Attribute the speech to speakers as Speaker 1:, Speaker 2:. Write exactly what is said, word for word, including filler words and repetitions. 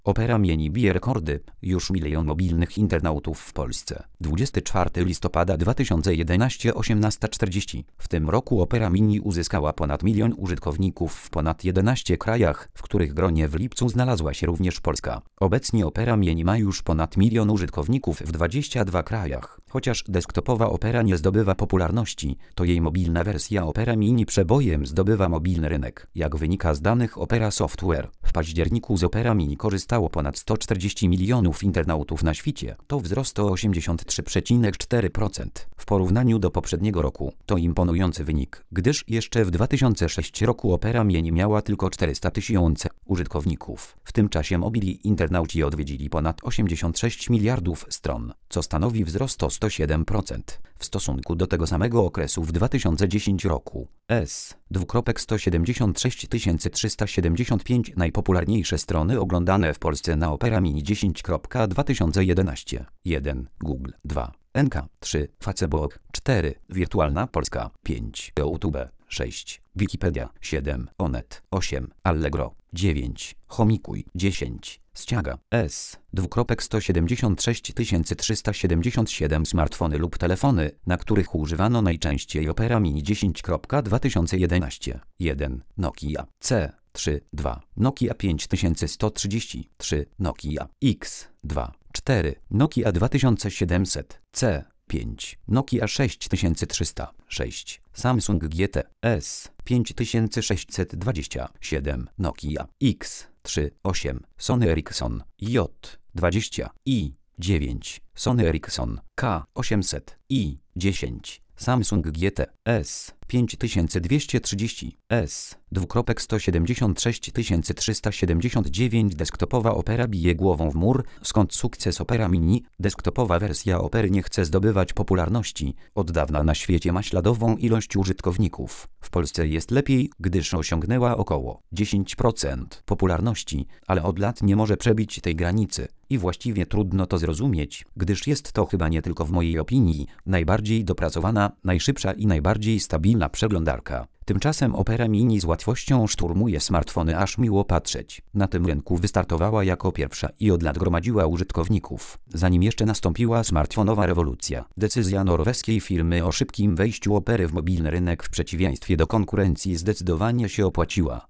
Speaker 1: Opera Mini bije rekordy, już milion mobilnych internautów w Polsce. dwudziestego czwartego listopada dwa tysiące jedenastego osiemnasta czterdzieści. W tym roku Opera Mini uzyskała ponad milion użytkowników w ponad jedenastu krajach, w których gronie w lipcu znalazła się również Polska. Obecnie Opera Mini ma już ponad milion użytkowników w dwudziestu dwóch krajach. Chociaż desktopowa Opera nie zdobywa popularności, to jej mobilna wersja Opera Mini przebojem zdobywa mobilny rynek. Jak wynika z danych Opera Software, w październiku z Opera Mini korzystało ponad sto czterdzieści milionów internautów na świecie. To wzrost o osiemdziesiąt trzy przecinek cztery procent w porównaniu do poprzedniego roku. To imponujący wynik, gdyż jeszcze w dwa tysiące szóstym roku Opera Mini miała tylko czterysta tysięcy użytkowników. W tym czasie mobilni internauci odwiedzili ponad osiemdziesiąt sześć miliardów stron, co stanowi wzrost o sto siedem procent w stosunku do tego samego okresu w dwa tysiące dziesiątym roku. S. sto siedemdziesiąt sześć tysięcy trzysta siedemdziesiąt pięć najpopularniejsze strony oglądane w Polsce na Opera Mini dziesięć. dwa tysiące jedenaście. jeden. Google. dwa. N K. trzy. Facebook. cztery. Wirtualna Polska. pięć. YouTube. sześć. Wikipedia. siedem. Onet. osiem. Allegro. dziewięć. Homikuj. dziesięć. Ściaga. S. sto siedemdziesiąt sześć tysięcy trzysta siedemdziesiąt siedem smartfony lub telefony, na których używano najczęściej Opera Mini dziesięć. dwa tysiące jedenaście. jeden. Nokia. C. trzy. dwa. Nokia pięć tysięcy sto trzydzieści trzy. Nokia X. dwa. cztery. Nokia dwa tysiące siedemset. C. pięć. Nokia sześć tysięcy trzysta sześć. Samsung G T S pięć tysięcy sześćset dwadzieścia siedem. Nokia X trzy. osiem. Sony Ericsson J dwadzieścia i dziewięć. Sony Ericsson K osiemset i dziesięć. Samsung G T S pięć tysięcy dwieście trzydzieści S sto siedemdziesiąt sześć tysięcy trzysta siedemdziesiąt dziewięć. Desktopowa Opera bije głową w mur. Skąd sukces Opera Mini? Desktopowa wersja Opery nie chce zdobywać popularności. Od dawna na świecie ma śladową ilość użytkowników. W Polsce jest lepiej, gdyż osiągnęła około dziesięć procent popularności, ale od lat nie może przebić tej granicy. I właściwie trudno to zrozumieć, gdyż jest to chyba nie tylko w mojej opinii najbardziej dopracowana, najszybsza i najbardziej stabilna przeglądarka. Tymczasem Opera Mini z łatwością szturmuje smartfony, aż miło patrzeć. Na tym rynku wystartowała jako pierwsza i od lat gromadziła użytkowników, zanim jeszcze nastąpiła smartfonowa rewolucja. Decyzja norweskiej firmy o szybkim wejściu Opery w mobilny rynek w przeciwieństwie do konkurencji zdecydowanie się opłaciła.